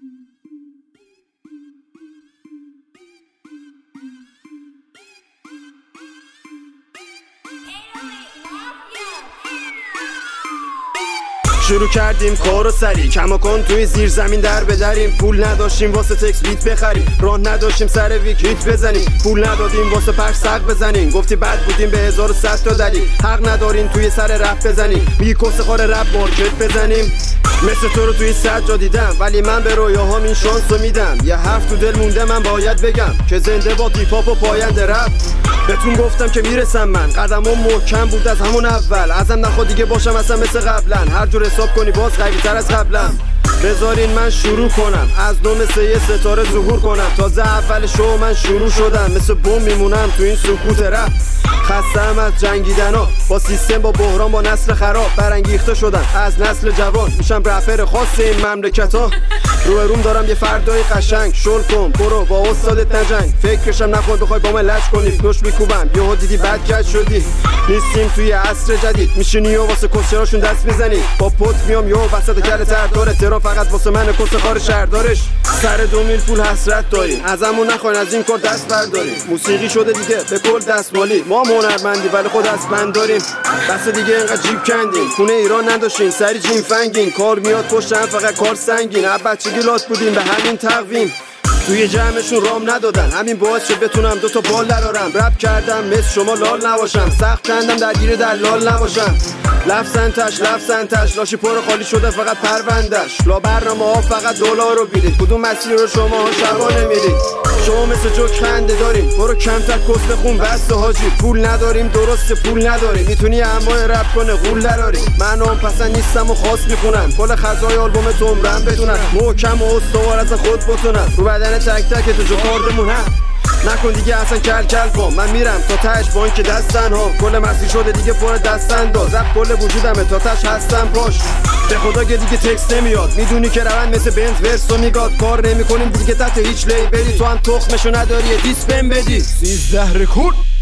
شروع کردیم کارو سری کماکان توی زیر زمین در بدریم. پول نداشتیم واسه تکس بیت بخریم، راه نداشتیم سر ویک هیت بزنیم. پول ندادیم واسه پخش سق بزنیم. گفتی بد بودیم به 1100 تا دلیل. حق ندارین توی سر رپ بزنیم. میگی کس خار رپ مارکت بزنیم. مثل تو رو توی سجا دیدم، ولی من به رویاهام این شانسو میدم. یه حرف تو دل مونده من باید بگم که زنده با هیپ هاپ و پاینده رپ. بهتون گفتم که میرسم من، قدمم محکم بود از همون اول. ازم نخواد دیگه باشم اصلا مثل قبلا، هر جور حساب کنی باز قوی‌تر از قبلم. بذارین من شروع کنم، از نو مثل یه ستاره ظهور کنم. تازه اول شو من شروع شدم، مثل بوم میمونم تو این سکوت رپ. خستم از جنگیدنا با سیستم، با بحران، با نسل خراب. برانگیخته شدم از نسل جوان، میشم رپر خاص این مملکتا. روم دارم یه فردای قشنگ، شل کن برو با استادت نجنگ. فکرشم نکن بخوای با من لج کنی، دوش میکوبم یهو دیدی بد کج شدی. نیستیم توی عصر جدید، میشینی و واسه کسچراشون دست میزنی. با پت میام یهو وسط کل تردار تهران، فقط واسه من کس خار شهردارش. سر 2 میل پول حسرت داریم، ازمون نخواین از این کار دست برداریم. موسیقی شده دیگه به کل دستمالی، ما هنرمندی ولی خود از بند داریم. بس دیگه اینقدر جیب کندین، خونه ایران نداشتین سری جیم فنگین. کار میاد پشتم فقط کار سنگین، از بچگی لات بودیم به همین تقویم. توی جمعشون رام ندادن، همین باعث شد بتونم 2 تا بال درارم. رپ کردم مثل شما لال نباشم، سخت کندم درگیر دلال نباشم. لفظنتش لاشی پر خالی شده فقط پروندش. لا برنامه ها فقط دلار رو بیرید، کدوم مسیر رو شما ها شبانه میرید. شما مثل جوک خنده داریم، برو کمتر کس بخون بس حاجی. پول نداریم درسته پول نداریم، میتونی اما رپ کنه غول دراری. من هم پسند نیستم و خاص میکنم، کل خزای آلبوم تمرم بدونم. محکم و استوار از خود بتونم، رو بدن تک تک تو جو کاردمون هم. نکن دیگه اصلا کل پام، من میرم تا تهش با این که دستن ها. کل مسیر شده دیگه پر دستن داز، رپ کل وجودمه تا تهش هستم پاش. به خدا که دیگه تکست نمیاد، میدونی که روند مثل بنز ورسو میگاد. کار نمیکنیم دیگه تحت هیچ لیبلی، تو هم تخمشو نداری دیس بهم بدی. 13 رکورد